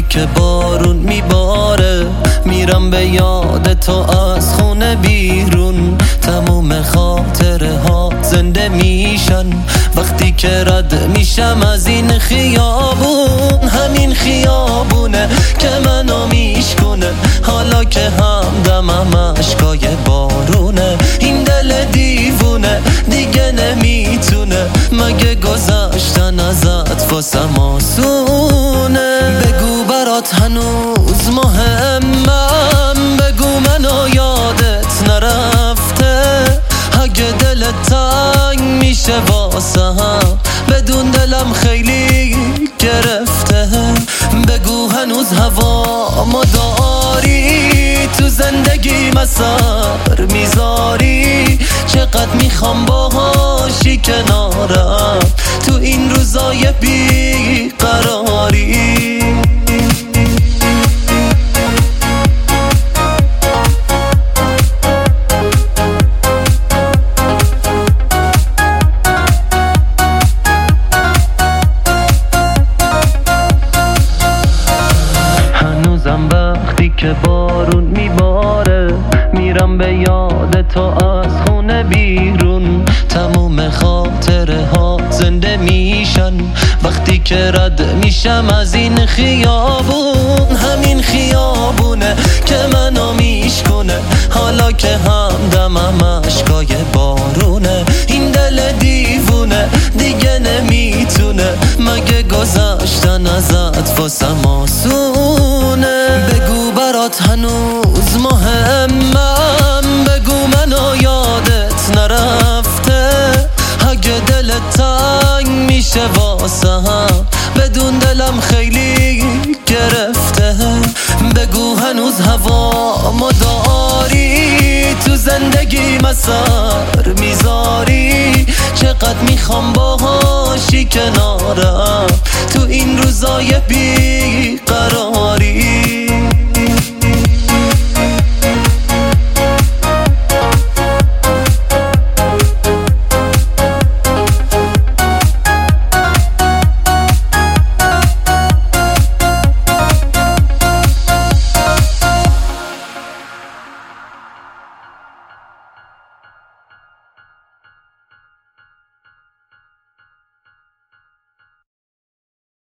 که بارون میباره، میرم به یاد تو از خونه بیرون. تموم خاطره ها زنده میشن وقتی که رد میشم از این خیابون. همین خیابونه که منو میشکنه، حالا که همدمم اشکای بارونه. این دل دیوونه دیگه نمیتونه، مگه گذشتن ازت واسم آسونه؟ بگو برات هنوز مهمم، بگو منو یادت نرفته. اگه دلت تنگ میشه واسم، بدون دلم خیلی گرفته. بگو هنوز هوا ما داری، تو زندگی مسار میذاری. چقدر میخوام باهاشی کنارم تو این روزای بیقراری. وقتی که بارون میباره، میرم به یاد تو از خونه بیرون. تموم خاطره ها زنده میشن وقتی که رد میشم از این خیابون. همین خیابونه که منو میشکنه، حالا که همدمم اشکای بارونه. این دل دیوونه دیگه نمیتونه، مگه گذشتن ازت واسم آسونه؟ بگو برات هنوز مهمم، بگو منو یادت نرفته. اگه دلت تنگ میشه واسم، بدون دلم خیلی گرفته. بگو هنوز هوا ما داری، تو زندگی مسار میذاری. چقدر میخوام باهاشی کنارم تو این روزای بیقراری.